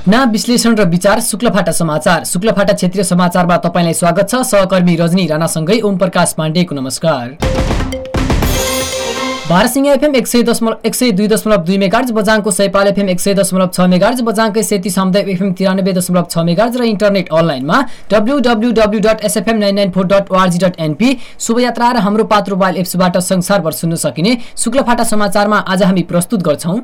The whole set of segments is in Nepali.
घटना विश्लेषण र विचार शुक्लफाटा समाचार। शुक्लफाटा क्षेत्रीय समाचारमा तपाईलाई स्वागत छ। सहकर्मी रजनी राणासँगै ओम प्रकाश पाण्डेको नमस्कार। बारसिंह एफएम 102.2 मेगाहर्ज, बजाङको सैपाल एफएम 100.6 मेगाहर्ज, बजाङकै सेती सामुदायिक एफएम 93.6 मेगाहर्ज र इन्टरनेट अनलाइनमा www.sfm994.org.np शुभयात्रा र हाम्रो पात्रो मोबाइल एप्सबाट संसारभर सुन्न सकिने शुक्लफाटा समाचारमा आज हामी प्रस्तुत गर्छौं।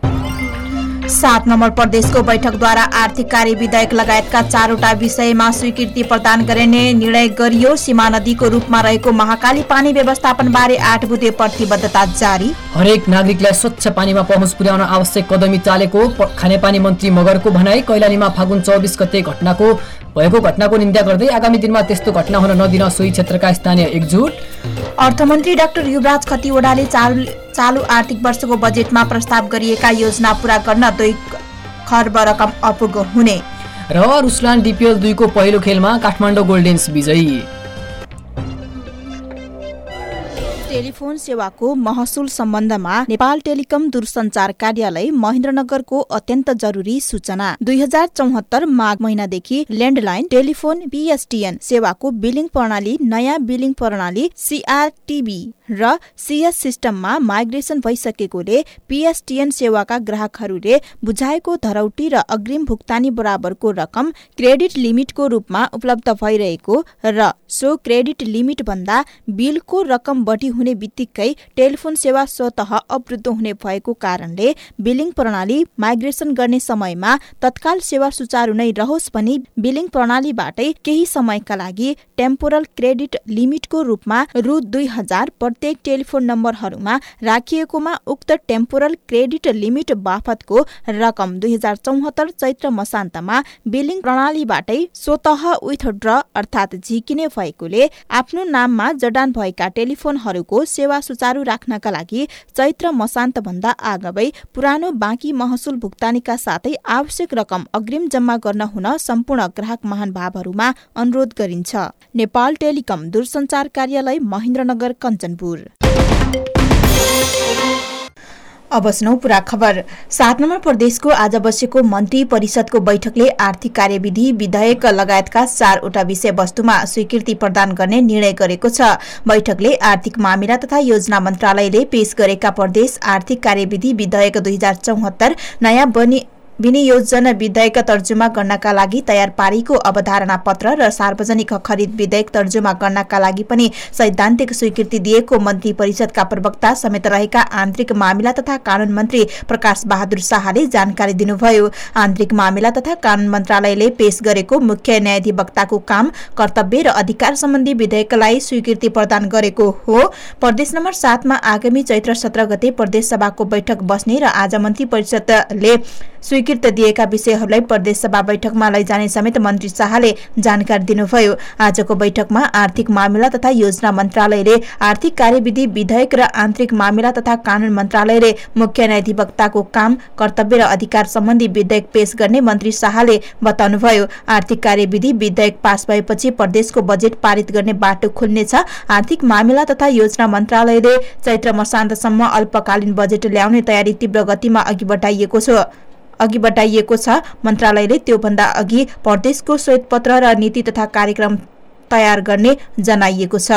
7 नम्बर प्रदेशको बैठकद्वारा आर्थिक कार्य विधेयक लगायतका 4वटा विषयमा स्वीकृति प्रदान गर्ने निर्णय गरियो। सीमा नदीको रूपमा रहेको महाकाली पानी व्यवस्थापन बारे 8 बुँदे प्रतिबद्धता जारी। हरेक नागरिकलाई स्वच्छ पानीमा पहुँच पुर्याउन आवश्यक कदमी चालेको खानेपानी मन्त्री मगरको भनाई। कैलालीमा फागुन 24 गते भएको घटनाको निन्दा गर्दै आगामी दिनमा त्यस्तो घटना हुन नदिन सोही क्षेत्रका स्थानीय एकजुट। अर्थमन्त्री डाक्टर युवराज खतिवड़ाले चालु आर्थिक वर्षको बजेटमा प्रस्ताव गरिएका योजना पूरा गर्न 2 खर्ब रकम अपुग हुने। र रुसलान डिपिएल 2 को पहिलो खेलमा काठमाडौँ गोल्डेन्स विजयी। टेलिफोन सेवाको महसुल सम्बन्धमा नेपाल टेलिकम दूरसञ्चार कार्यालय महेन्द्रनगरको अत्यन्त जरुरी सूचना। 2074 माघ महिनादेखि ल्यान्डलाइन टेलिफोन PSTN सेवाको बिलिङ प्रणाली नयाँ बिलिङ प्रणाली CRTB र CS सिस्टममा माइग्रेसन भइसकेकोले PSTN सेवाका ग्राहकहरूले बुझाएको धरौटी र अग्रिम भुक्तानी बराबरको रकम क्रेडिट लिमिटको रूपमा उपलब्ध भइरहेको र सो क्रेडिट लिमिट भन्दा बिलको रकम बढी हुने बित्तिकै टेलिफोन सेवा स्वतः अवरुद्ध हुने भएको कारणले बिलिङ प्रणाली माइग्रेसन गर्ने समयमा तत्काल सेवा सुचारू नै रहोस् भनी बिलिङ प्रणालीबाटै केही समयका लागि टेम्पोरल क्रेडिट लिमिटको रूपमा रु 2000 प्रत्येक टेलिफोन नम्बरहरूमा राखिएकोमा उक्त टेम्पोरल क्रेडिट लिमिट बापतको रकम 2074 चैत्र मसान्तमा बिलिङ प्रणालीबाटै स्वतः विथड्र अर्थात् झिकिने भएकोले आफ्नो नाममा जडान भएका टेलिफोनहरूको सेवा सुचारू राख्नका लागि चैत्र मसान्त भन्दा आगमै पुरानो बाँकी महसुल भुक्तानीका साथै आवश्यक रकम अग्रिम जम्मा गर्न हुन सम्पूर्ण ग्राहक महानुभावहरूमा अनुरोध गरिन्छ। नेपाल टेलिकम दूरसञ्चार कार्यालय महेन्द्रनगर कञ्चनपुर। अब सुनौ पुरा खबर। 7 नम्बर प्रदेशको आज बसेको मन्त्री परिषदको बैठकले आर्थिक कार्यविधि विधेयक लगायतका 4वटा विषयवस्तुमा स्वीकृति प्रदान गर्ने निर्णय गरेको छ। बैठकले आर्थिक मामिला तथा योजना मन्त्रालयले पेश गरेका प्रदेश आर्थिक कार्यविधि विधेयक 2074 नयाँ विनियोजन विधेयक तर्जुमा गर्नका लागि तयार पारेको अवधारणा पत्र र सार्वजनिक खरिद विधेयक तर्जुमा गर्नका लागि पनि सैद्धान्तिक स्वीकृति दिएको मन्त्री परिषदका प्रवक्ता समेत रहेका आन्तरिक मामिला तथा कानून मन्त्री प्रकाश बहादुर शाहले जानकारी दिनुभयो। आन्तरिक मामिला तथा कानून मन्त्रालयले पेश गरेको मुख्य न्यायाधिवक्ताको काम कर्तव्य र अधिकार सम्बन्धी विधेयकलाई स्वीकृति प्रदान गरेको हो। प्रदेश नम्बर 7 मा आगामी चैत्र 17 गते प्रदेश सभाको बैठक बस्ने र आज मन्त्री परिषदले स्वीकृत दिएका विषयहरूलाई प्रदेश सभा बैठकमा लैजाने समेत मन्त्री शाहले जानकारी दिनुभयो। आजको बैठकमा आर्थिक मामिला तथा योजना मन्त्रालयले आर्थिक कार्यविधि विधेयक र आन्तरिक मामिला तथा कानून मन्त्रालयले मुख्य न्यायाधिवक्ताको काम कर्तव्य र अधिकार सम्बन्धी विधेयक पेश गर्ने मन्त्री शाहले बताउनुभयो। आर्थिक कार्यविधि विधेयक पास भएपछि प्रदेशको बजेट पारित गर्ने बाटो खुल्नेछ। आर्थिक मामिला तथा योजना मन्त्रालयले चैत्र मसान्तसम्म अल्पकालीन बजेट ल्याउने तयारी तीव्र गतिमा अघि बढाइएको छ। मन्त्रालयले त्योभन्दा अघि प्रदेशको श्वेतपत्र र नीति तथा कार्यक्रम तयार गर्ने जनाइएको छ।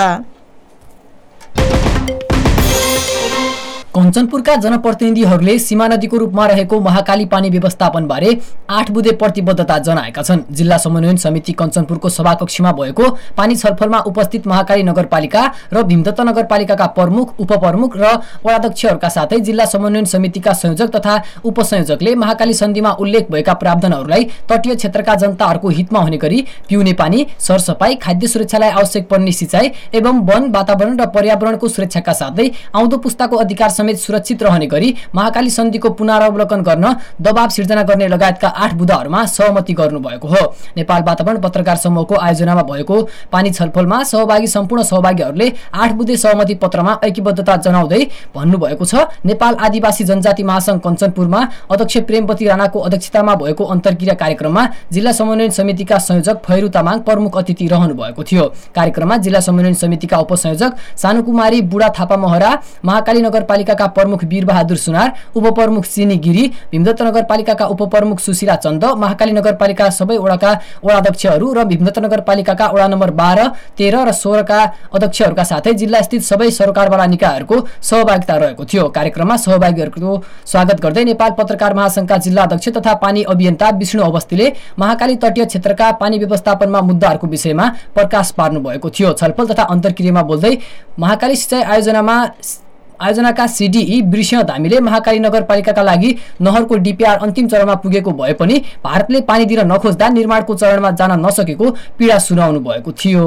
कञ्चनपुरका जनप्रतिनिधिहरूले सीमा नदीको रूपमा रहेको महाकाली पानी व्यवस्थापन बारे 8 बुँदे प्रतिबद्धता जनाएका छन्। जिल्ला समन्वयन समिति कञ्चनपुरको सभाकक्षमा भएको पानी छलफलमा उपस्थित महाकाली नगरपालिका र भीमदत्त नगरपालिकाका प्रमुख, उपप्रमुख र वडाध्यक्षहरूका साथै जिल्ला समन्वयन समितिका संयोजक तथा उपसंयोजकले महाकाली सन्धिमा उल्लेख भएका प्रावधानहरूलाई तटीय क्षेत्रका जनताहरूको हितमा हुने गरी पिउने पानी, सरसफाई, खाद्य सुरक्षालाई आवश्यक पर्ने सिँचाइ एवं वन, वातावरण र पर्यावरणको सुरक्षाका साथै आउँदो पुस्ताको अधिकार समेत सुरक्षित रहने गरी महाकाली सन्धिको पुनरावलोकन गर्न दबाव सिर्जना गर्ने लगायतका 8 बुँदाहरूमा सहमति गर्नुभएको हो। नेपाल वातावरण पत्रकार समूहको आयोजनामा भएको पानी छलफलमा सहभागी सम्पूर्ण सहभागीहरूले 8 बुँदे सहमति पत्रमा ऐक्यबद्धता जनाउँदै भन्नुभएको छ। नेपाल आदिवासी जनजाति महासंघ कञ्चनपुरमा अध्यक्ष प्रेमवती राणाको अध्यक्षतामा भएको अन्तर्क्रिया कार्यक्रममा जिल्ला समन्वयन समितिका संयोजक फैरू तामाङ प्रमुख अतिथि रहनु भएको थियो। कार्यक्रममा जिल्ला समन्वयन समितिका उपसंयोजक सानुकुमारी बुढा थापा महरा, महाकाली नगरपालिका नगरपालिकाका प्रमुख वीरबहादुर सुनार, उपप्रमुख सिनी गिरी, भीमदत्त नगरपालिकाका उपप्रमुख सुशीला चन्द, महाकाली नगरपालिका सबै वडाका वडाध्यक्षहरू र भीमदत्त नगरपालिकाका वडा नम्बर 12, 13 र 16 का अध्यक्षहरूका साथै जिल्लास्थित सबै सरकारवाला निकायहरूको सहभागिता रहेको थियो। कार्यक्रममा सहभागीहरूको स्वागत गर्दै नेपाल पत्रकार महासंघका जिल्ला अध्यक्ष तथा पानी अभियन्ता विष्णु अवस्थीले महाकाली तटीय क्षेत्रका पानी व्यवस्थापनमा मुद्दाहरूको विषयमा प्रकाश पार्नु भएको थियो। छलफल तथा अन्तर्क्रियामा बोल्दै महाकाली सिँचाइ आयोजनाका सिडिई वृष्ण धामीले महाकाली नगरपालिकाका लागि नहरको डिपिआर अन्तिम चरणमा पुगेको भए पनि भारतले पानी दिन नखोज्दा निर्माणको चरणमा जान नसकेको पीडा सुनाउनु भएको थियो।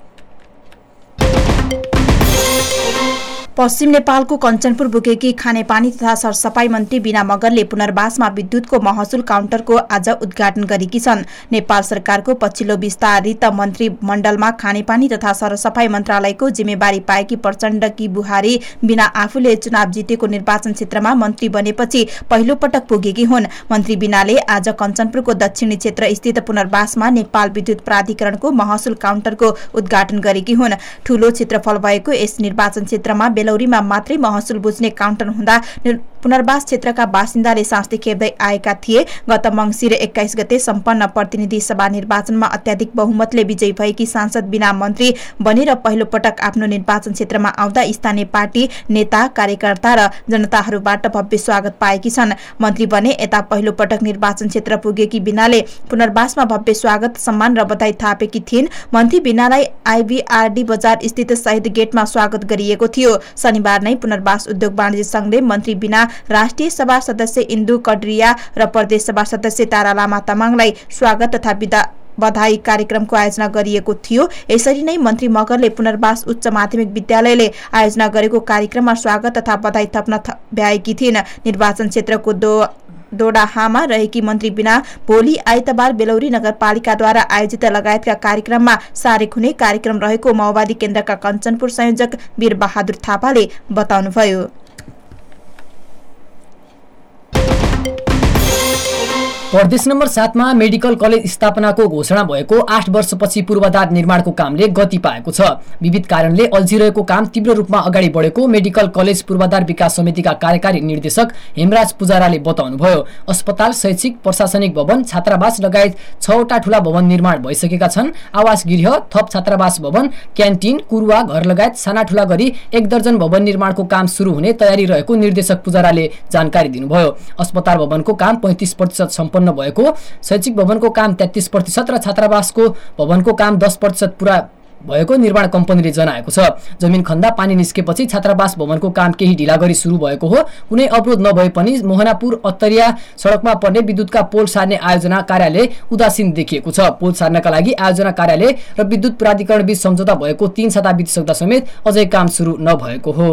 पश्चिम नेपालको कञ्चनपुर पुगेकी खानेपानी तथा सरसफाई मन्त्री बिना मगरले पुनर्वासमा विद्युतको महसुल काउन्टरको आज उद्घाटन गरेकी छन्। नेपाल सरकारको पछिल्लो विस्तारित मन्त्रीमण्डलमा खानेपानी तथा सरसफाई मन्त्रालयको जिम्मेवारी पाएकी प्रचण्डकी बुहारी बिना आफूले चुनाव जितेको निर्वाचन क्षेत्रमा मन्त्री बनेपछि पहिलो पटक पुगेकी हुन्। मन्त्री बिनाले आज कञ्चनपुरको दक्षिणी क्षेत्र स्थित पुनर्वासमा नेपाल विद्युत प्राधिकरणको महसुल काउन्टरको उद्घाटन गरेकी हुन्। ठूलो क्षेत्रफल भएको यस निर्वाचन क्षेत्रमा बेलौरीमा मात्रै महसुल बुझ्ने काउन्टर हुँदा पुनर्वास क्षेत्रका बासिन्दाले शास्ति खेप्दै आएका थिए। गत मङ्सिर 21 गते सम्पन्न प्रतिनिधि सभा निर्वाचनमा अत्याधिक बहुमतले विजयी भएकी सांसद बिना मन्त्री बनेर पहिलो पटक आफ्नो निर्वाचन क्षेत्रमा आउँदा स्थानीय पार्टी नेता, कार्यकर्ता र जनताहरूबाट भव्य स्वागत पाएकी छन्। मन्त्री बने यता पहिलो पटक निर्वाचन क्षेत्र पुगेकी बिनाले पुनर्वासमा भव्य स्वागत, सम्मान र बधाई थापेकी थिइन्। मन्त्री बिनालाई आइबीआरडी बजार स्थित शहीद गेटमा स्वागत गरिएको थियो। शनिबार नै पुनर्वास उद्योग वाणिज्य संघले मन्त्री बिना राष्ट्रिय सभा सदस्य इन्दु कड्रिया र प्रदेश सभा सदस्य तारा लामा तामाङलाई स्वागत तथा बधाई कार्यक्रमको आयोजना गरिएको थियो। यसरी नै मन्त्री मगरले पुनर्वास उच्च माध्यमिक विद्यालयले आयोजना गरेको कार्यक्रममा स्वागत तथा बधाई थप्न भ्याएकी थिइन्। निर्वाचन क्षेत्रको दोडाहामा रहेकी मन्त्री बिना भोलि आइतबार बेलौरी नगरपालिकाद्वारा आयोजित लगायतका कार्यक्रममा सारेक हुने कार्यक्रम रहेको माओवादी केन्द्रका कञ्चनपुर संयोजक वीरबहादुर थापाले बताउनुभयो। प्रदेश नम्बर 7 मा मेडिकल कलेज स्थापनाको घोषणा भएको 8 वर्षपछि पूर्वाधार निर्माणको कामले गति पाएको छ। विविध कारणले अल्झिरहेको काम तीव्र रूपमा अगाडि बढेको मेडिकल कलेज पूर्वाधार विकास समितिका कार्यकारी निर्देशक हेमराज पुजाराले बताउनुभयो। अस्पताल, शैक्षिक, प्रशासनिक भवन, छात्रावास लगायत 6 वटा ठूला भवन निर्माण भइसकेका छन्। आवास गृह, थप छात्रावास भवन, क्यान्टिन, कुरुवा घर लगायत साना ठूला गरी 1 दर्जन भवन निर्माणको काम सुरु हुने तयारी रहेको निर्देशक पुजाराले जानकारी दिनुभयो। अस्पताल भवनको काम 35% सम्पन्न भएको, शैक्षिक भवनको काम 33% र छात्रावासको भवनको काम 10% पूरा भएको निर्माण कम्पनीले जनाएको छ। जमिन खन्दा पानी निस्केपछि छात्रावास भवनको काम केही ढिला गरी सुरु भएको हो। कुनै अवरोध नभए पनि मोहनापुर अत्तरिया सडकमा पर्ने विद्युतका पोल सार्ने आयोजना कार्यालय उदासीन देखिएको छ। पोल सार्नका लागि आयोजना कार्यालय र विद्युत प्राधिकरण बीच सम्झौता भएको 3 साता बितिसक्दा समेत अझै काम सुरु नभएको हो।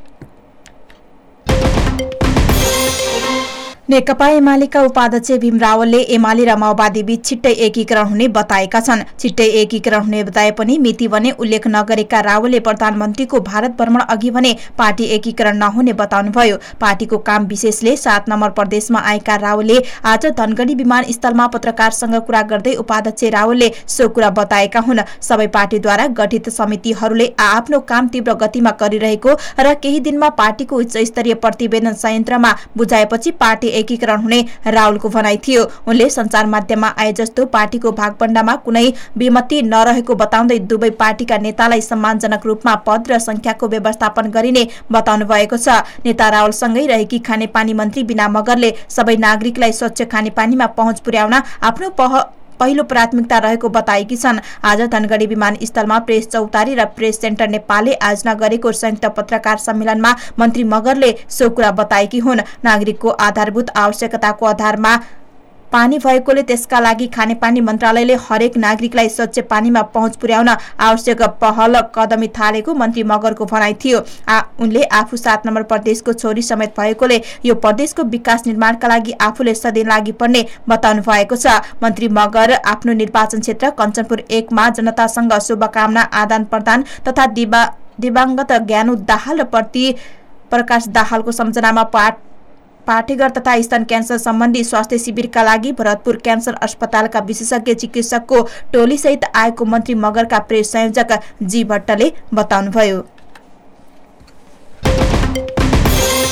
नेकपा एमालेका उपाध्यक्ष भीम रावलले एमाले र माओवादी बीच छिट्टै एकीकरण हुने बताएका छन्। छिट्टै एकीकरण हुने बताए पनि मिति भने उल्लेख नगरेका रावलले प्रधानमन्त्रीको भारत भ्रमण अघि भने पार्टी एकीकरण नहुने बताउनुभयो। पार्टीको काम विशेषले 7 नम्बर प्रदेशमा आएका रावलले आज धनगढी विमानस्थलमा पत्रकारसँग कुरा गर्दै उपाध्यक्ष रावलले सो कुरा बताएका हुन्। सबै पार्टीद्वारा गठित समितिहरूले आफ्नो काम तीव्र गतिमा गरिरहेको र केही दिनमा पार्टीको उच्च स्तरीय प्रतिवेदन संयन्त्रमा बुझाएपछि पार्टी एकीकरण हुने रावलको भनाइ थियो। उनले सञ्चार माध्यममा आए जस्तो पार्टीको भागबण्डामा कुनै विमति नरहेको बताउँदै दुवै पार्टीका नेतालाई सम्मानजनक रूपमा पद र संख्याको व्यवस्थापन गरिने बताउनु भएको छ। नेता रावलसँगै रहेकी खानेपानी मन्त्री बिना मगरले सबै नागरिकलाई स्वच्छ खानेपानीमा पहुँच पुर्याउन आफ्नो पहिलो प्राथमिकता रहेको बताएकी छन्। आज धनगढी विमानस्थलमा प्रेस चौतारी र प्रेस सेन्टर नेपालले आयोजना गरेको संयुक्त पत्रकार सम्मेलनमा मन्त्री मगरले सो कुरा बताएकी हुन्। नागरिकको आधारभूत आवश्यकताको आधारमा पानी भएकोले त्यसका लागि खानेपानी मन्त्रालयले हरेक नागरिकलाई स्वच्छ पानीमा पहुँच पुर्याउन आवश्यक पहल कदमी थालेको मन्त्री मगरको भनाइ थियो। उनले आफू 7 नम्बर प्रदेशको छोरी समेत भएकोले यो प्रदेशको विकास निर्माणका लागि आफूले सधैँ लागि पर्ने बताउनु भएको छ। मन्त्री मगर आफ्नो निर्वाचन क्षेत्र कञ्चनपुर 1 मा जनतासँग शुभकामना आदान प्रदान तथा दिवंगत ज्ञानु दाहाल र प्रकाश दाहालको सम्झनामा पाठेघर तथा स्तन क्यान्सर सम्बन्धी स्वास्थ्य शिविरका लागि भरतपुर क्यान्सर अस्पतालका विशेषज्ञ चिकित्सकको टोलीसहित आएको मन्त्री मगरका प्रेस संयोजक जी भट्टले बताउनुभयो।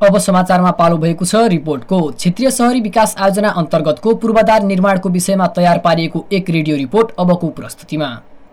अब समाचारमा पालो भएको छ रिपोर्टको। क्षेत्रीय शहरी विकास आयोजना अन्तर्गतको पूर्वाधार निर्माणको विषयमा तयार पारिएको एक रेडियो रिपोर्ट अबको प्रस्तुतिमा।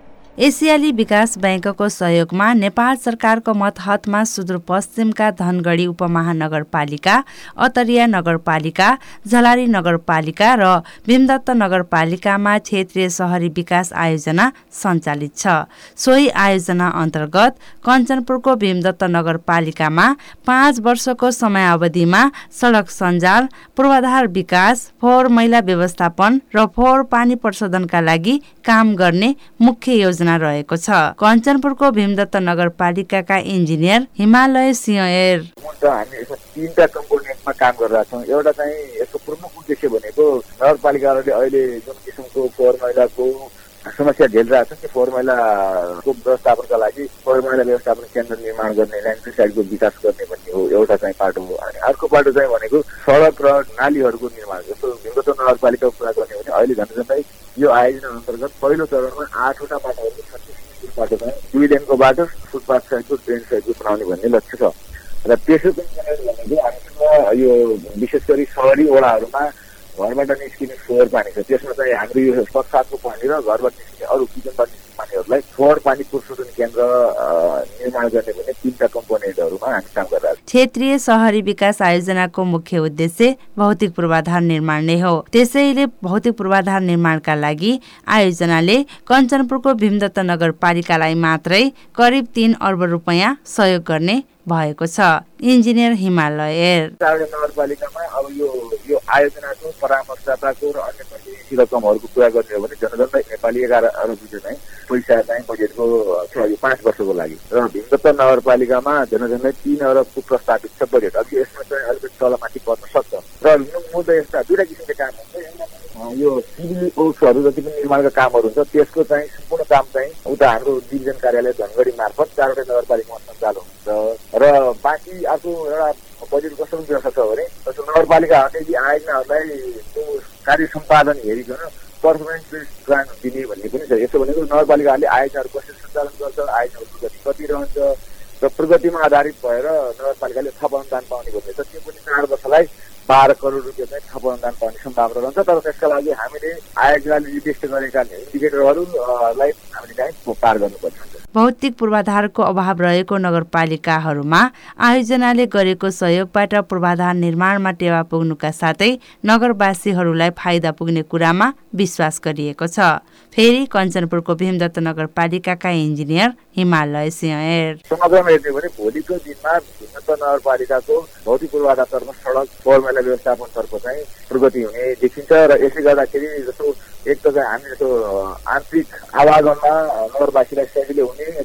एसियाली विकास बैंकको सहयोगमा नेपाल सरकारको मतहतमा सुदूरपश्चिमका धनगढी उपमहानगरपालिका, अतरिया नगरपालिका, झलारी नगरपालिका र भीमदत्त नगरपालिकामा क्षेत्रीय शहरी विकास आयोजना सञ्चालित छ। सोही आयोजना अन्तर्गत कञ्चनपुरको भीमदत्त नगरपालिकामा 5 वर्षको समयावधिमा सडक सञ्जाल, पूर्वाधार विकास, फोहोर मैला व्यवस्थापन र फोहोर पानी प्रशोधनका लागि काम गर्ने मुख्य योजना रहेको छ। कञ्चनपुरको भीमदत्त नगरपालिकाका इन्जिनियर हिमालय सिंह एर हामी यसमा 3टा कम्पोनेन्टमा काम गरिरहेका छौँ। एउटा चाहिँ यसको प्रमुख उद्देश्य भनेको नगरपालिकाहरूले अहिले जुन किसिमको फोहोर मैलाको समस्या झेलिरहेका छन्, त्यो फोहोर मैलाको व्यवस्थापनका लागि फोहोर मैला व्यवस्थापन केन्द्र निर्माण गर्ने, ल्यान्डफिल साइडको विकास गर्ने भन्ने हो एउटा चाहिँ पाटो हो। अनि अर्को पाटो चाहिँ भनेको सडक र नालीहरूको निर्माण। जस्तो भीमदत्त नगरपालिकाको कुरा गर्ने भने अहिले झन्डै यो आयोजना अन्तर्गत पहिलो चरणमा 8वटा बाटोहरू 36 बाटो चाहिँ 2 लेनको बाटो, फुटपाथ सहितको ट्रेन सहितको बनाउने भन्ने लक्ष्य छ। र त्यसो भनेको हामीसँग यो विशेष गरी सहरी वडाहरूमा घरबाट निस्किने फोहोर पानी छ, त्यसमा चाहिँ हाम्रो यो बर्सातको पानी र घरबाट निस्किने अरू किचनबाट निस्किने पानीहरूलाई फोहोर पानी प्रशोधन केन्द्र निर्माण गर्ने भन्ने 3टा कम्पोनेन्टहरूमा हामी काम गरिरहेका छौँ। क्षेत्रीय शहरी विकास आयोजनाको मुख्य उद्देश्य भौतिक पूर्वाधार निर्माण नै हो। त्यसैले भौतिक पूर्वाधार निर्माणका लागि आयोजनाले कञ्चनपुरको भीमदत्त नगरपालिकालाई मात्रै करिब 3 अर्ब रुपैयाँ सहयोग गर्ने भएको छ। इन्जिनियर हिमालय नगरपालिकामा अब यो आयोजनाको परामर्शदाताको र अन्य प्रतिनिधि रकमहरूको कुरा गर्ने हो भने जनजनलाई नेपाली 11 अरब रुपियाँ चाहिँ पैसा चाहिँ बजेटको छ यो 5 वर्षको लागि। र भीमदत्त नगरपालिकामा जनजनलाई 3 अरबको प्रस्तावित छ बजेट। अब यसमा चाहिँ अलिकति तलमाथि पर्न सक्छ। र मुद्दा यस्ता 2टा किसिमका काम हुन्छ। यो सिभिल वर्क्सहरू जति पनि निर्माणका कामहरू हुन्छ त्यसको चाहिँ सम्पूर्ण काम चाहिँ उता हाम्रो डिभिजन कार्यालय धनगढी मार्फत 4वटा नगरपालिकामा सञ्चालन हुन्छ। र बाँकी अर्को एउटा बजेट कस्तो व्यवस्था छ भने जस्तो नगरपालिकाहरूले यी आयोजनाहरूलाई त्यो कार्य सम्पादन हेरिकन पर्फर्मेन्स बेस्ड ग्रान्ट दिने भन्ने पनि छ। यसो भनेको नगरपालिकाहरूले आयोजनाहरू कसरी सञ्चालन गर्छ, आयोजनाहरूको प्रगति कति रहन्छ र प्रगतिमा आधारित भएर नगरपालिकाले थप अनुदान पाउने गर्नेछ। त्यो पनि 4 वर्षलाई 12 करोड रुपियाँ चाहिँ थप अनुदान पाउने सम्भावना रहन्छ। तर त्यसका लागि हामीले आयोजनाले निर्दिष्ट गरेका इन्डिकेटरहरूलाई हामीले चाहिँ पार गर्नुपर्छ। भौतिक पूर्वाधारको अभाव रहेको नगरपालिकाहरूमा आयोजनाले गरेको सहयोगबाट पूर्वाधार निर्माणमा टेवा पुग्नुका साथै नगरवासीहरूलाई फाइदा पुग्ने कुरामा विश्वास गरिएको छ। फेरि कञ्चनपुरको भीमदत्त नगरपालिकाका इन्जिनियर हिमालय सिंह एर समग्रमा हेर्ने भने भोलिको दिनमा भीमदत्त नगरपालिकाको भौतिक पूर्वाधारतर्फ सडक, फोहोर मैला व्यवस्थापनतर्फ चाहिँ प्रगति हुने देखिन्छ। र यसले गर्दाखेरि जस्तो एक त चाहिँ हामी जस्तो आन्तरिक आवागमनमा नगरवासीलाई सजिलो हुने र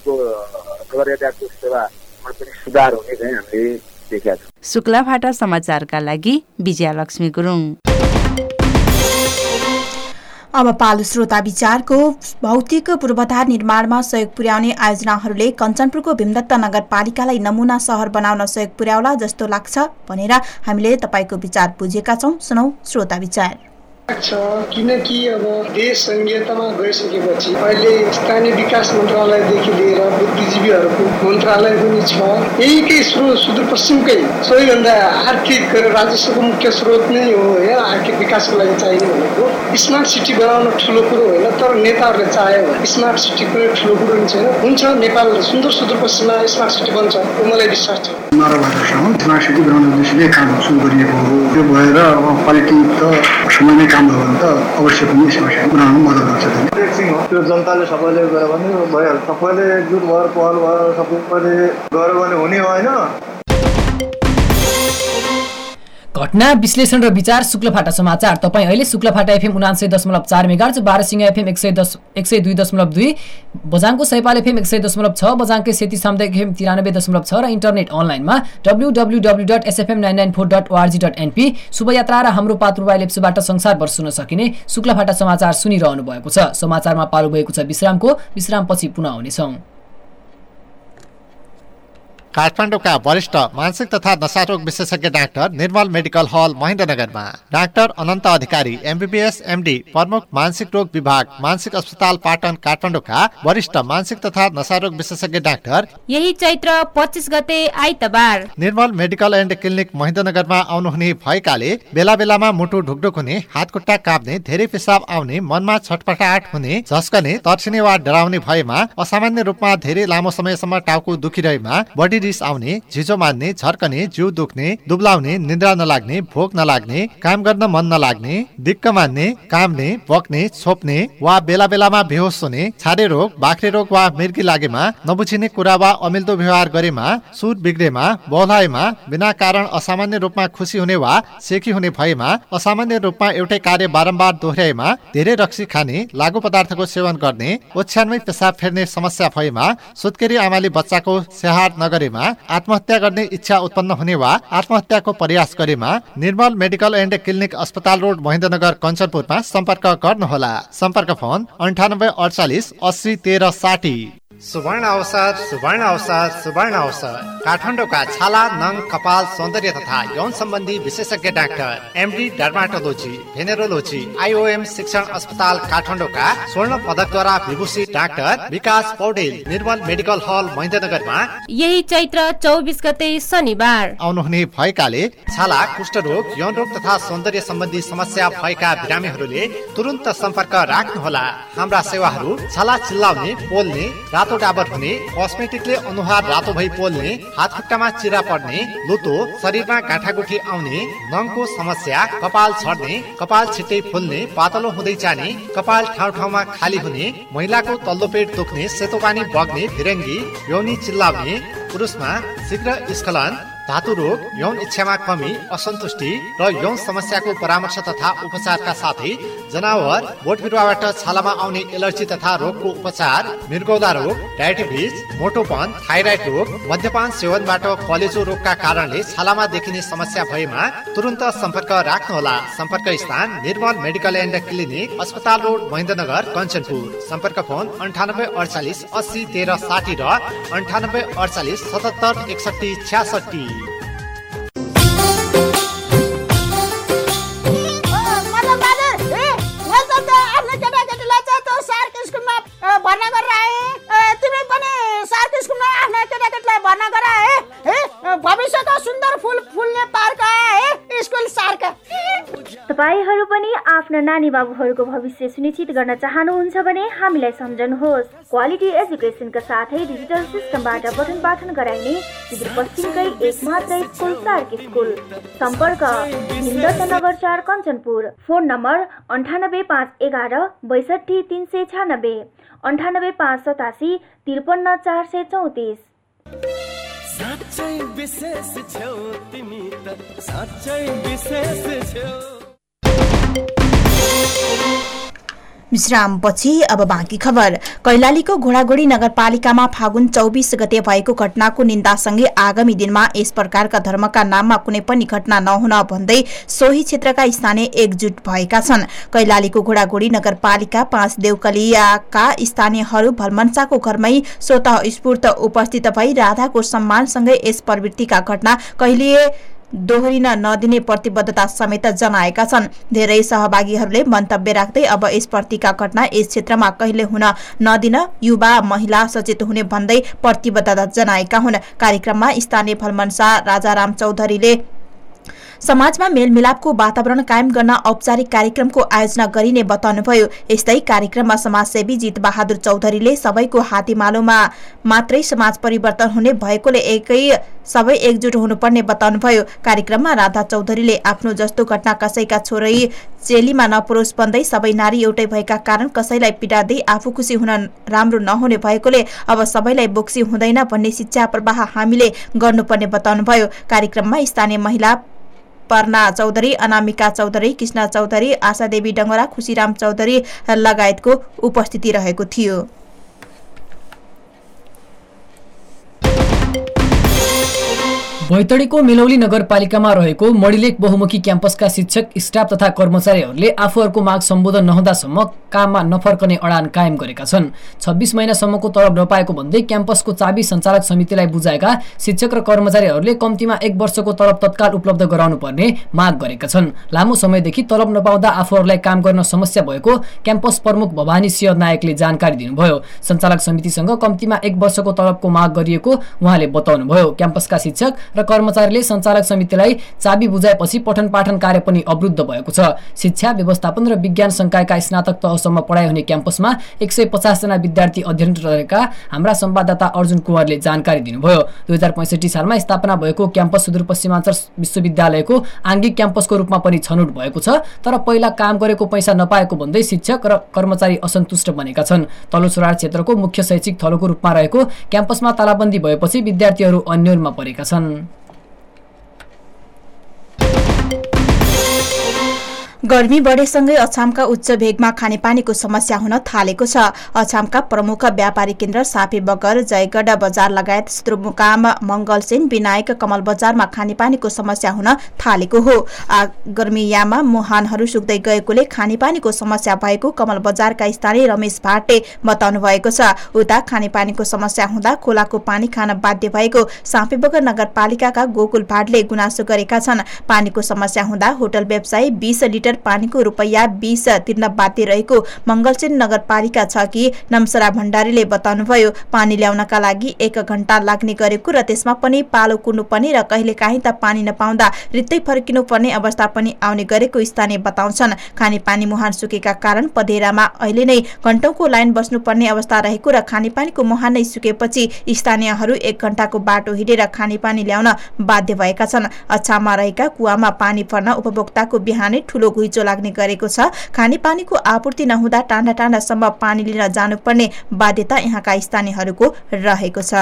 नगर यातायातको सेवामा पनि सुधार हुने चाहिँ हामीले देखेका छौँ। शुक्लाफाटा समाचारका लागि विजयालक्ष्मी गुरुङ। अब पालो श्रोता विचारको। भौतिक पूर्वाधार निर्माणमा सहयोग पुर्याउने आयोजनाहरूले कञ्चनपुरको भीमदत्त नगरपालिकालाई नमुना सहर बनाउन सहयोग पुर्याउला जस्तो लाग्छ भनेर हामीले तपाईको विचार बुझेका छौं। सुनौ श्रोता विचार। किनकि अब देश संघीयतामा गइसकेपछि अहिले स्थानीय विकास मन्त्रालयदेखि लिएर बुद्धिजीवीहरूको मन्त्रालय पनि छ। यहीकै स्रोत सुदूरपश्चिमकै सबैभन्दा आर्थिक राजस्वको मुख्य स्रोत नै हो होइन। आर्थिक विकासको लागि चाहिने भनेको स्मार्ट सिटी बनाउन ठुलो कुरो होइन, तर नेताहरूले चाह्यो भने स्मार्ट सिटी पनि ठुलो कुरो पनि छैन। हुन्छ, नेपाल सुन्दर सुदूरपश्चिममा स्मार्ट सिटी बन्छ, यो मलाई विश्वास छ। स्मार्ट सिटी बनाउने उद्देश्यले काम सुरु गरिएको हो। त्यो भएर अब क्वालिटी त समयमै काम भयो भने त अवश्य पनि समस्या बनाउन मद्दत गर्छ। त्यो जनताले सबैले गयो भने भइहाल्छ। सबैले एकजुट भएर पहल भएर सबैले गऱ्यो भने हुने होइन। घटना विश्लेषण र विचार शुक्लफाटा समाचार। तपाईँ अहिले Shuklaphanta FM 99.4 megahertz, Barsingh FM 102.2, बझाङको सैपाल एफएम 100.6, बझाङकै सेती सामुदायिक एफएम 93.6 र इन्टरनेट अनलाइनमा www.sfm994.org.np शुभयात्रा र हाम्रो पात्रुबाई लेप्सुबाट संसारभर सुन्न सकिने शुक्लफाटा समाचार सुनिरहनु भएको छ। समाचारमा पालो भएको छ विश्रामको। विश्रामपछि पुनः आउनेछौँ। काठमाडौँका वरिष्ठ मानसिक तथा नशारोग विशेषज्ञ डाक्टर निर्मल मेडिकल हल महेन्द्रनगरमा doctor Ananta Adhikari MBBS MD प्रमुख मानसिक रोग विभाग मानसिक अस्पताल पाटन काठमाडौँका वरिष्ठ मानसिक तथा नशारोग विशेषज्ञ डाक्टर यही चैत्र 25 गते आइतबार निर्मल मेडिकल एन्ड क्लिनिक महेन्द्रनगरमा आउनुहुने भएकाले बेला बेलामा मुटु ढुकढुक हुने, हातखुट्टा काप्ने, धेरै पिसाब आउने, मनमा छटपटाहट हुने, झस्कने, तर्सिने वा डराउने भएमा, असामान्य रूपमा धेरै लामो समयसम्म टाउको दुखिरहेमा, बडी रिस आउने, झिझो मान्ने, झर्कने, जिउ दुख्ने, दुब्लाउने, निद्रा नलाग्ने, भोक नलाग्ने, काम गर्न मन नलाग्ने, दिक्क मान्ने, काम्ने, बक्ने, छोप्ने वा बेला बेलामा बेहोस हुने, छारे रोग, बाख्रे रोग वा मिर्गी लागेमा, नबुझिने कुरा वा अमिल्दो व्यवहार गरेमा, सुर बिग्रेमा, बौलाएमा, बिना कारण असामान्य रूपमा खुसी हुने वा सेकी हुने भएमा, असामान्य रूपमा एउटै कार्य बारम्बार दोहोर्याएमा, धेरै रक्सी खाने, लागु पदार्थको सेवन गर्ने, ओछ्यानमै पेसाब फेर्ने समस्या भएमा, सुत्केरी आमाले बच्चाको स्याहार नगरेमा, आत्महत्या गर्ने इच्छा उत्पन्न हुने वा आत्महत्याको प्रयास गरेमा निर्मल मेडिकल एन्ड क्लिनिक अस्पताल रोड महेन्द्रनगर कञ्चनपुरमा सम्पर्क गर्नुहोला। सम्पर्क फोन 98 48 80 13 60। सुवर्ण अवसर सुवर्ण अवसर सुवर्ण अवसर काठमाडौँका छाला नङ कपाल सौन्दर्य तथा यौन सम्बन्धी विशेषज्ञ doctor MD dermatology venereology IOM शिक्षण अस्पताल काठमाडौँका स्वर्ण पदकद्वारा विभूषित डाक्टर विकास पौडेल निर्मल मेडिकल हल महेन्द्रनगरमा यही चैत्र 24 गते शनिबार आउनुहुने भएकाले छाला, कुष्ठरोग, यौन रोग तथा सौन्दर्य सम्बन्धी समस्या भएका बिरामीहरूले तुरुन्त सम्पर्क राख्नुहोला। हाम्रा सेवाहरू छाला चिल्लाउने, पोल्ने, रातो डाबर हुने, कस्मेटिकले अनुहार रातो भई पोल्ने, हात खुट्टामा चिरा पर्ने, लुतो, शरीरमा गाँठागुठी आउने, नङको समस्या, कपाल छर्ने, कपाल छिट्टै फुल्ने, पातलो हुँदै जाने, कपाल ठाउँ ठाउँमा खाली हुने, महिलाको तल्लो पेट दुख्ने, सेतो पानी बग्ने, फिरङ्गी, यौनी चिल्लाउने, पुरुषमा शीघ्र स्खलन, धातु रोग, यौन इच्छामा कमी, असन्तुष्टि र यौन समस्याको परामर्श तथा उपचारका साथै जनावर, बोट बिरुवाबाट छालामा आउने एलर्जी तथा रोगको उपचार, मृगौला रोग, डायबिटिज, मोटोपन, थाइराइड रोग, मद्यपान सेवनबाट कलेजो रोगका कारणले छालामा देखिने समस्या भएमा तुरुन्त सम्पर्क राख्नुहोला। सम्पर्क स्थान निर्मल मेडिकल एन्ड क्लिनिक अस्पताल रोड महेन्द्रनगर कञ्चनपुर। सम्पर्क फोन 98 48 80 13 60 र 98 48 77 61 66। भर्ना गरेर आए तिमी पनि सार्क स्कुलमा आफ्ना केटाकेटीलाई भर्ना गराए है भविष्यको सुन्दर फुल फुल्ने पार्क है स्कुल सार्क। तपाईहरु पनि आफ्ना नानी बाबुहरूको भविष्य सुनिश्चित गर्न चाहनुहुन्छ भने हामीलाई सम्झनुहोस्। क्वालिटी एजुकेसनका साथै डिजिटल सिस्टमबाट पठन पाठन गराइने सुदूरपश्चिमकै एकमात्र स्कुल सार्क स्कुल। सम्पर्क नगर 4 कञ्चनपुर। Phone number 98 511 62 396, 98 587 53 434। साँच्चै विशेष छौ तिमी त साँच्चै विशेष छौ। विश्रामपछि अब बाँकी खबर। कैलालीको घोडागोडी नगरपालिकामा फागुन 24 गते भएको घटनाको निन्दासँगै आगामी दिनमा यस प्रकारका धर्मका नाममा कुनै पनि घटना नहुन भन्दै सोही क्षेत्रका स्थानीय एकजुट भएका छन्। कैलालीको घोडागोडी नगरपालिका 5 देउकलियाका स्थानीयहरू भलमन्साको घरमै स्वतः स्फूर्त उपस्थित भई राधाको सम्मानसँगै यस प्रवृत्तिका घटना कहिले दोहोरिन नदिने प्रतिबद्धता समेत जनाएका छन्। धेरै सहभागीहरूले मन्तव्य राख्दै अब यस प्रतिका घटना यस क्षेत्रमा कहिले हुन नदिन युवा महिला सचेत हुने भन्दै प्रतिबद्धता जनाएका हुन्। कार्यक्रममा स्थानीय भलमन्सा राजाराम चौधरीले समाजमा मेलमिलापको वातावरण कायम गर्न औपचारिक कार्यक्रमको आयोजना गरिने बताउनुभयो। यस्तै कार्यक्रममा समाजसेवी जित बहादुर चौधरीले सबैको हातेमालोमा मात्रै समाज परिवर्तन हुने भएकोले सबै एकजुट हुनुपर्ने बताउनुभयो। कार्यक्रममा राधा चौधरीले आफ्नो जस्तो घटना कसैका छोरै चेलीमा नपरोस् भन्दै सबै नारी एउटै भएका कारण कसैलाई पिटादै आफू खुसी हुन राम्रो नहुने भएकोले अब सबैलाई बोक्सी हुँदैन भन्ने शिक्षा प्रवाह हामीले गर्नुपर्ने बताउनुभयो। कार्यक्रममा स्थानीय महिला पर्ना चौधरी, अनामिका चौधरी, कृष्ण चौधरी, आशादेवी डङ्गरा, खुशीराम चौधरी लगायतको उपस्थिति रहेको थियो। बैतडीको मेलौली नगरपालिकामा रहेको मणिलेक बहुमुखी क्याम्पसका शिक्षक स्टाफ तथा कर्मचारीहरूले आफूहरूको माग सम्बोधन नहुँदासम्म काममा नफर्कने अडान कायम गरेका छन्। 26 महिनासम्मको तलब नपाएको भन्दै क्याम्पसको चाबी सञ्चालक समितिलाई बुझाएका शिक्षक र कर्मचारीहरूले कम्तीमा 1 वर्षको तलब तत्काल उपलब्ध गराउनु पर्ने माग गरेका छन्। लामो समयदेखि तलब नपाउँदा आफूहरूलाई काम गर्न समस्या भएको क्याम्पस प्रमुख भवानी सिंह नायकले जानकारी दिनुभयो। सञ्चालक समितिसँग कम्तीमा 1 वर्षको तलबको माग गरिएको उहाँले बताउनुभयो। क्याम्पसका शिक्षक र कर्मचारीले सञ्चालक समितिलाई चाबी बुझाएपछि पठन पाठन कार्य पनि अवरुद्ध भएको छ। शिक्षा व्यवस्थापन र विज्ञान संकायका स्नातक तहसम्म पढाइ हुने क्याम्पसमा 150 जना विद्यार्थी अध्ययनरत रहेका हाम्रा संवाददाता अर्जुन कुमारले जानकारी दिनुभयो। 2065 सालमा स्थापना भएको क्याम्पस सुदूरपश्चिमाञ्चल विश्वविद्यालयको आंगिक क्याम्पसको रूपमा पनि छनौट भएको छ। तर पहिला काम गरेको पैसा नपाएको भन्दै शिक्षक र कर्मचारी असन्तुष्ट बनेका छन्। तल्लो सोराड क्षेत्रको मुख्य शैक्षिक थलोको रूपमा रहेको क्याम्पसमा तालाबन्दी भएपछि विद्यार्थीहरू अन्योलमा परेका छन्। गर्मी बढेसँगै अछामका उच्च भेगमा खानेपानीको समस्या हुन थालेको छ। अछामका प्रमुख व्यापारी केन्द्र सापे बगर, जयगढ बजार लगायत सदरमुकाम मंगलसेन, विनायक, कमल बजारमा खानेपानीको समस्या हुन थालेको हो। गर्मीयामा मुहानहरू सुक्दै गएकोले खानेपानीको समस्या भएको कमल बजारका स्थानीय रमेश भाटे बताउनु भएको छ। उता खानेपानीको समस्या हुँदा खोलाको पानी खान बाध्य भएको सापे बगर नगरपालिकाका गोकुल भाटले गुनासो गरेका छन्। पानीको समस्या हुँदा होटल व्यवसायी 20 लिटर पानीको रुपैयाँ 20 तिर्न बाध्य रहेको मंगलसेन नगरपालिका छ कि नमसरा भण्डारीले बताउनुभयो। पानी ल्याउनका लागि 1 घण्टा लाग्ने गरेको र त्यसमा पनि पालो कुर्नुपर्ने र कहिलेकाहीँ त पानी नपाउँदा रित्तै फर्किनु पर्ने अवस्था पनि आउने गरेको स्थानीय बताउँछन्। खानेपानी मुहान सुकेका कारण पधेरामा अहिले नै घण्टौंको लाइन बस्नुपर्ने अवस्था रहेको र खानेपानीको मुहान नै सुकेपछि स्थानीयहरू 1 घण्टाको बाटो हिँडेर खानेपानी ल्याउन बाध्य भएका छन्। अछाममा रहेका कुवामा पानी पर्न उपभोक्ताको बिहानै ठूलो घुइँचो लाग्ने गरेको छ। खानेपानीको आपूर्ति नहुँदा टाढा टाढासम्म पानी लिन जानुपर्ने बाध्यता यहाँका स्थानीयहरूको रहेको छ।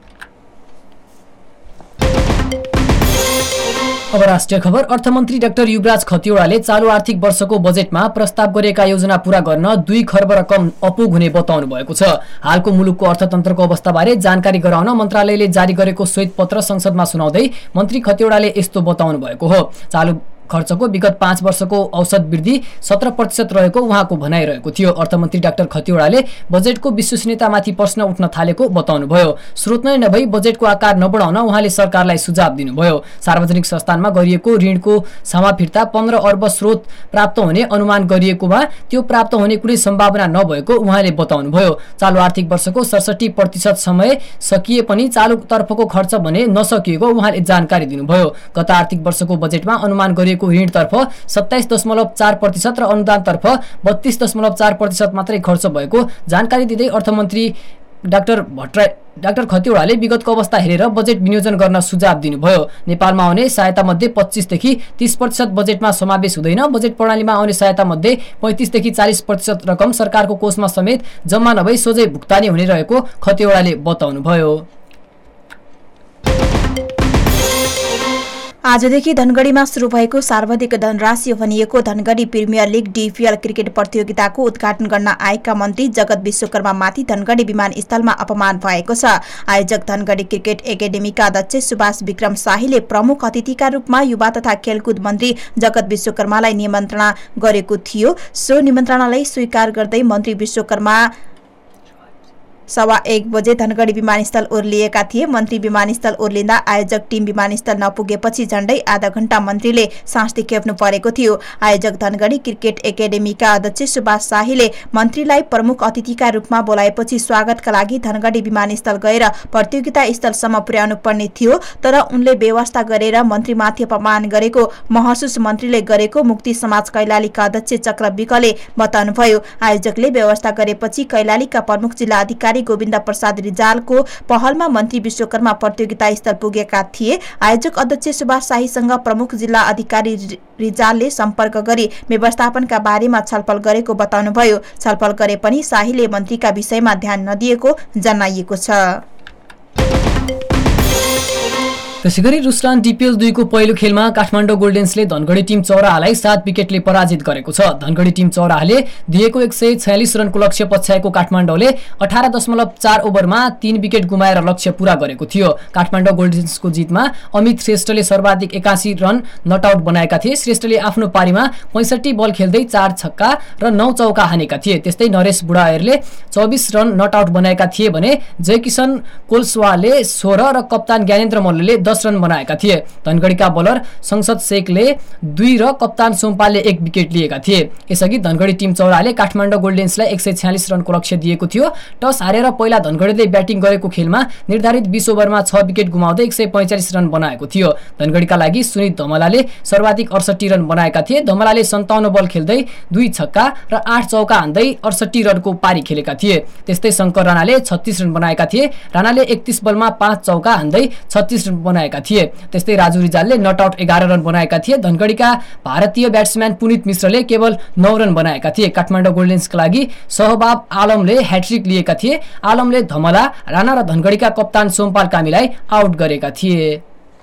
अब राष्ट्रिय खबर। अर्थमन्त्री डाक्टर युवराज खतिवड़ाले चालू आर्थिक वर्षको बजेटमा प्रस्ताव गरिएका योजना पूरा गर्न 2 खर्ब रकम अपुग हुने बताउनु भएको छ। हालको मुलुकको अर्थतन्त्रको अवस्थाबारे जानकारी गराउन मन्त्रालयले जारी गरेको श्वेत पत्र संसदमा सुनाउँदै मन्त्री खतिवड़ाले यस्तो बताउनु भएको हो। चालू खर्चको विगत 5 वर्षको औसत वृद्धि 17% रहेको उहाँको भनाइरहेको थियो। अर्थमन्त्री डाक्टर खतिवड़ाले बजेटको विश्वसनीयतामाथि प्रश्न उठ्न थालेको बताउनुभयो। स्रोत नै नभई बजेटको आकार नबढाउन उहाँले सरकारलाई सुझाव दिनुभयो। सार्वजनिक संस्थानमा गरिएको ऋणको क्षमा फिर्ता 15 अर्ब स्रोत प्राप्त हुने अनुमान गरिएकोमा त्यो प्राप्त हुने कुनै सम्भावना नभएको उहाँले बताउनुभयो। चालू आर्थिक वर्षको 67% समय सकिए पनि चालू तर्फको खर्च भने नसकिएको उहाँले जानकारी दिनुभयो। गत आर्थिक वर्षको बजेटमा अनुमान गरिएको ऋणतर्फ 27.4% र अनुदानतर्फ 32.4% मात्रै खर्च भएको जानकारी दिँदै अर्थमन्त्री डाक्टर खतिवड़ाले विगतको अवस्था हेरेर बजेट विनियोजन गर्न सुझाव दिनुभयो। नेपालमा आउने सहायता मध्ये 25 देखि 30% बजेटमा समावेश हुँदैन। बजेट प्रणालीमा आउने सहायता मध्ये 35 देखि 40% रकम सरकारको कोषमा समेत जम्मा नभई सोझै भुक्तानी हुने रहेको खतिवड़ाले बताउनुभयो। आजदेखि धनगढीमा शुरू भएको सर्वाधिक धनराशि भनिएको Dhangadhi premier league DPL cricket प्रतियोगिताको उद्घाटन गर्न आएका मन्त्री जगत विश्वकर्मामाथि धनगढी विमानस्थलमा अपमान भएको छ। आयोजक धनगढी क्रिकेट एकाडेमीका अध्यक्ष सुभाष विक्रम शाहीले प्रमुख अतिथिका रूपमा युवा तथा खेलकुद मन्त्री जगत विश्वकर्मालाई निमन्त्रणा गरेको थियो। सो निमन्त्रणालाई स्वीकार गर्दै मन्त्री विश्वकर्मा 1:15 बजे धनगढी विमानस्थल ओर्लिएका थिए। मन्त्री विमानस्थल ओर्लिँदा आयोजक टिम विमानस्थल नपुगेपछि झण्डै आधा घण्टा मन्त्रीले साँस्ती खेप्नु परेको थियो। आयोजक धनगढी क्रिकेट एकाडेमीका अध्यक्ष सुभाष शाहीले मन्त्रीलाई प्रमुख अतिथिका रूपमा बोलाएपछि स्वागतका लागि धनगढी विमानस्थल गएर प्रतियोगिता स्थलसम्म पुर्याउनु पर्ने थियो, तर उनले व्यवस्था गरेर मन्त्रीमाथि अपमान गरेको महसुस मन्त्रीले गरेको मुक्ति समाज कैलालीका अध्यक्ष चक्र विकले बताउनुभयो। आयोजकले व्यवस्था गरेपछि कैलालीका प्रमुख जिल्ला अधिकारी गोविन्द प्रसाद रिजालको पहलमा मन्त्री विश्वकर्मा प्रतियोगिता स्थल पुगेका थिए। आयोजक अध्यक्ष सुभाष शाहीसँग प्रमुख जिल्ला अधिकारी रिजालले सम्पर्क गरी व्यवस्थापनका बारेमा छलफल गरेको बताउनुभयो। छलफल गरे पनि शाहीले मन्त्रीका विषयमा ध्यान नदिएको जनाइएको छ। त्यसैगरी रुसलान डिपिएल 2 को पहिलो खेलमा काठमाडौँ गोल्डेन्सले धनगढी टिम चौराहालाई 7 विकेटले पराजित गरेको छ। धनगढी टिम चौराहाले दिएको 146 रनको लक्ष्य पछ्याएको काठमाडौँले 18.4 ओभरमा 3 विकेट गुमाएर लक्ष्य पूरा गरेको थियो। काठमाडौँ गोल्डेन्सको जितमा अमित श्रेष्ठले सर्वाधिक 81 रन नट आउट बनाएका थिए। श्रेष्ठले आफ्नो पारीमा 65 बल खेल्दै 4 छक्का र 9 चौका हानेका थिए। त्यस्तै नरेश बुढायरले 24 रन नट आउट बनाएका थिए भने जयकिशन कोलस्वाले 16 र कप्तान ज्ञानेन्द्र मल्लले 10 रन बनाएका थिए। धनगढीका बोलर संसद शेखले 2 र कप्तान सोमपालले 1 विकेट लिएका थिए। यसअघि धनगढी टिम चौराहाले काठमाडौँ गोल्डेन्सलाई 146 रनको लक्ष्य दिएको थियो। टस हारेर पहिला धनगढीले ब्याटिङ गरेको खेलमा निर्धारित 20 ओभरमा 6 विकेट गुमाउँदै 145 रन बनाएको थियो। धनगढीका लागि सुनित धमलाले सर्वाधिक 68 रन बनाएका थिए। धमलाले 57 बल खेल्दै 2 छक्का र 8 चौका हान्दै 68 रनको पारी खेलेका थिए। त्यस्तै शंकर राणाले 36 रन बनाएका थिए। राणाले 31 बलमा 5 चौका हान्दै 36 रन बनाएका थिए। त्यस्तै राजु रिजालले नट आउट 11 रन बनाएका थिए। धनगढीका भारतीय ब्याट्सम्यान पुनित मिश्रले केवल 9 रन बनाएका थिए। काठमाडौँ गोल्डेन्सका लागि सहबाब आलमले ह्याट्रिक लिएका थिए। आलमले धमला, राणा र धनगढीका कप्तान सोमपाल कामीलाई आउट गरेका थिए।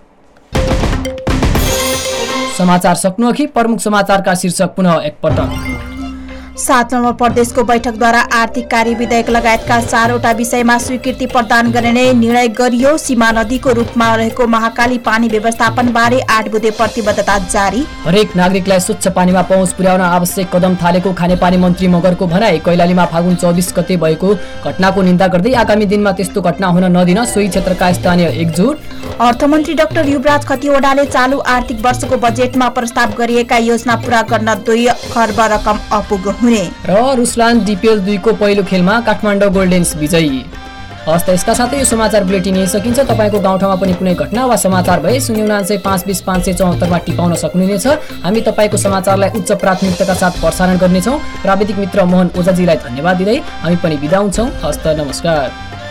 समाचार सक्नुअघि प्रमुख समाचारका शीर्षक पुनः एकपटक। 7 नम्बर प्रदेशको बैठकद्वारा आर्थिक कार्य विधेयक लगायतका 4वटा विषयमा स्वीकृति प्रदान गर्ने निर्णय गरियो। सीमा नदीको रूपमा रहेको महाकाली पानी व्यवस्थापन बारे 8 बुँदे प्रतिबद्धता जारी। हरेक नागरिकलाई स्वच्छ पानीमा पहुँच पुर्याउन आवश्यक कदम थालेको खानेपानी मन्त्री मगरको भनाई। कैलालीमा फागुन 24 गते भएको घटनाको निन्दा गर्दै आगामी दिनमा त्यस्तो घटना हुन नदिन सोही क्षेत्रका स्थानीय एकजुट। अर्थमन्त्री डाक्टर युवराज खतिवडाले चालू आर्थिक वर्षको बजेटमा प्रस्ताव गरिएका योजना पूरा गर्न 2 खर्ब रकम अपुग हुने। र रुसलान डिपिएल 2 को पहिलो खेलमा काठमाडौँ गोल्डेन्स विजयी। हस्त यसका साथै यो समाचार बुलेटिन यही सकिन्छ। तपाईको गाउँठाउँमा पनि कुनै घटना वा समाचार भए 099 मा टिपाउन सक्नुहुनेछ। हामी तपाईको समाचारलाई उच्च प्राथमिकताका साथ प्रसारण गर्नेछौँ। प्राविधिक मित्र मोहन ओझाजीलाई धन्यवाद दिँदै हामी पनि बिदा हुन्छौँ। हस्त नमस्कार।